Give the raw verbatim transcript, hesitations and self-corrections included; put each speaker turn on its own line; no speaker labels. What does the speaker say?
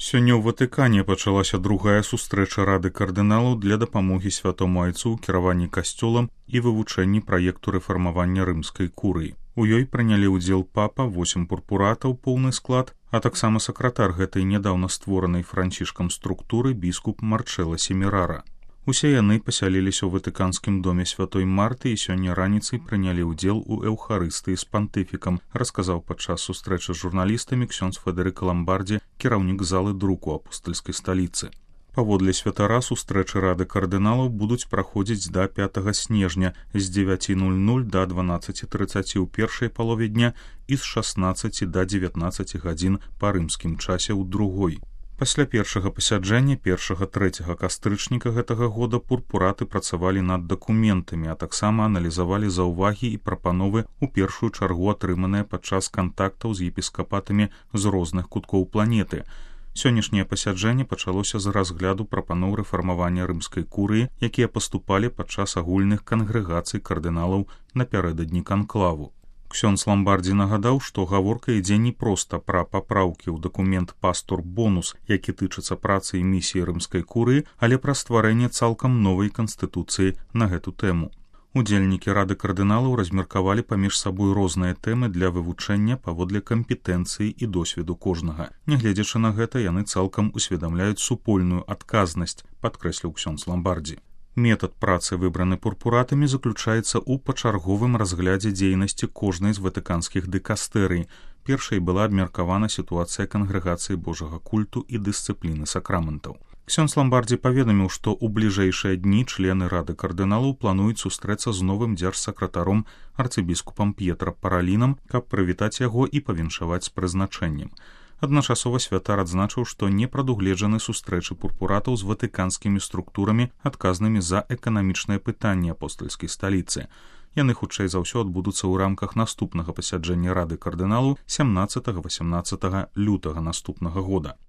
Сёння ў Ватыкане пачалася другая сустрэча Рады кардыналаў для дапамогі святому айцу ў кіраванні касцёлам і вывучэнні праекту рэфармавання рымскай курыі. У ёй прынялі ўдзел папа, восем пурпуратаў, поўны склад, а таксама сакратар гэтай нядаўна створанай Францішкам структуры біскуп Марчэлла Семерара. Усе яны пасяліліся ў ватыканскім доме святой Марты і сёння раніцай прынялі ўдзел у эўхарыстыі з пантыфікам, расказаў падчас сустрэчы з журналістамі ксёндз Федэрыка Ламбардзі, кіраўнік залы друку апостальскай сталіцы. Паводле святара сустрэчы Рады кардыналаў будуць праходзіць да пятага снежня з дзевяці нуль-нуль да дванаццаці трыццаці ў першай палове дня і з шаснаццаці да дзевятнаццаці гадзін па рымскім часе ў другой. Пасля першага пасяджэння першага трэцяга кастрычніка гэтага года пурпураты працавалі над дакументамі, а таксама аналізавалі заўвагі і прапановы ў першую чаргу атрыманыя падчас кантактаў з епіскапатамі з розных куткоў планеты. Сённяшняе пасяджэнне пачалося з разгляду прапаноў рэфармавання рымскай курыі, якія паступалі падчас агульных кангрэгацый кардыналаў напярэдадні канклаву. Ксёндз Ламбардзі нагадаў, што гаворка ідзе не проста пра папраўкі ў дакумент «Пастор-бонус», які тычыцца працы і місіі рымскай курыі, але пра стварэнне цалкам новай канстытуцыі на гэту тэму. Удзельнікі Рады кардыналаў размеркавалі паміж сабой розныя тэмы для вывучэння паводле кампетэнцыі і досведу кожнага. Нягледзячы на гэта, яны цалкам усведамляюць супольную адказнасць, падкрэсліў ксёндз Ламбардзі. Метад працы, выбраны пурпуратамі, заключаецца ў пачарговым разглядзе дзейнасці кожнай з ватыканскіх дыкастэрый. Першай была абмеркавана сітуацыя кангрэгацыі Божага культу і дысцыпліны сакраментаў. Ксёндз Ламбардзі паведаміў, што ў бліжэйшыя дні члены Рады кардыналаў плануюць сустрэцца з новым дзяржсакратаром арцыбіскупам П'етра Паралінам, каб прывітаць яго і павіншаваць з прызначэннем. Адначасова святар адзначыў, што не прадугледжаны сустрэчы пурпуратаў з ватыканскімі структурамі, адказнымі за эканамічнае пытанне апостальскай сталіцы. Яны хутчэй за ўсё адбудуцца ў рамках наступнага пасяджэння Рады кардыналаў сямнаццатага-васямнаццатага лютага наступнага года.